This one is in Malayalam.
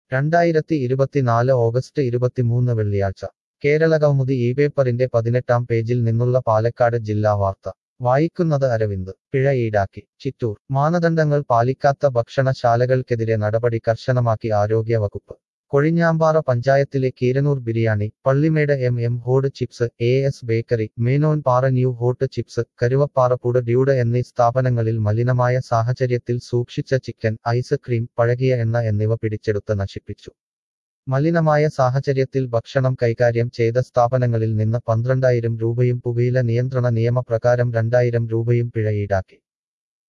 2024 ഓഗസ്റ്റ് 23 വെള്ളിയാഴ്ച കേരളകൗമുദി ഈ പേപ്പറിന്റെ 18-ാം പേജിൽ നിന്നുള്ള പാലക്കാട് ജില്ലാ വാർത്ത വായിക്കുന്നത് അരവിന്ദ് പിഴ ഈടാക്കി ചിറ്റൂർ മാനദണ്ഡങ്ങൾ പാലിക്കാത്ത ഭക്ഷണശാലകൾക്കെതിരെ നടപടി കർശനമാക്കി ആരോഗ്യ വകുപ്പ് കൊഴിഞ്ഞാമ്പാറ പഞ്ചായത്തിലെ Keeranur biryani Pallimedu M hot chips AS bakery Menonpara new hot chips Karuvappara food dude എന്നീ സ്ഥാപനങ്ങളിൽ മലിനമായ സാഹചര്യത്തിൽ സൂക്ഷിച്ച ചിക്കൻ ഐസ്ക്രീം പഴകിയ എണ്ണ എന്നിവ പിടിച്ചെടുത്ത് നശിപ്പിച്ചു മലിനമായ സാഹചര്യത്തിൽ ഭക്ഷണം കൈകാര്യം ചെയ്ത സ്ഥാപനങ്ങളിൽ നിന്ന് 12,000 രൂപയും പുകയില നിയന്ത്രണ നിയമപ്രകാരം 2,000 രൂപയും പിഴ ഈടാക്കി